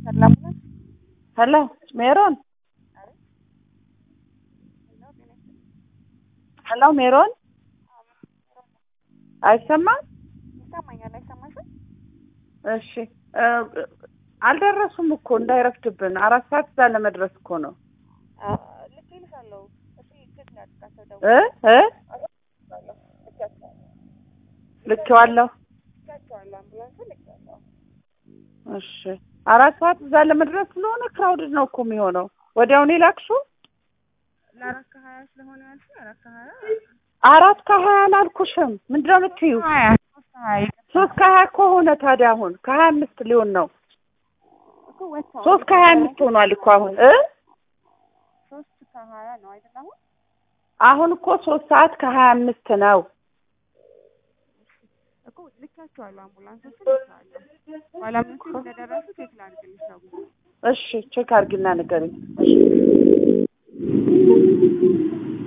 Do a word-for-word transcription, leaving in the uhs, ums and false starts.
ሰላም ነው። ሄሎ ሜሮን ሄሎ ሜሮን አይሰማም? ይሰማኛል። አይሰማሽም? እሺ አልደረሱም እኮ እንዳይረፍድብን አራት ሰዓት እዛ ለመድረስ እኮ ነው። ልኬልሻለሁ። እሺ ቼክ ያድርጋቸው እ እ ልኬዋለሁ። እሺ አራት ሰዓት እዛ ለመድረስ ስለሆነ ክራውድድ ነው እኮ የሚሆነው። ወዲያውኑ ላክሽው ለአራት ከሀያ ስለሆነ ያልሽ አራት ከሀያ አራት ከሀያ አላልኩሽም። ምንድን ነው የምትይው? ሶስት ከሀያ ከሆነ ታዲያ አሁን ከሀያ አምስት ሊሆን ነው። ሶስት ከሀያ አምስት ሆኗል እኮ አሁን እ ሶስት ከሀያ ነው አይደል? አሁን አሁን እኮ ሶስት ሰዓት ከሀያ አምስት ነው እኮ ልካቸዋለሁ። አምቡላንሶቹ ልካቸዋለሁ። ባላምንኩ ስለደረሱ ቼክ ላድርግልሽ ነው። እሺ ቼክ አድርጊና ንገሪኝ። እሺ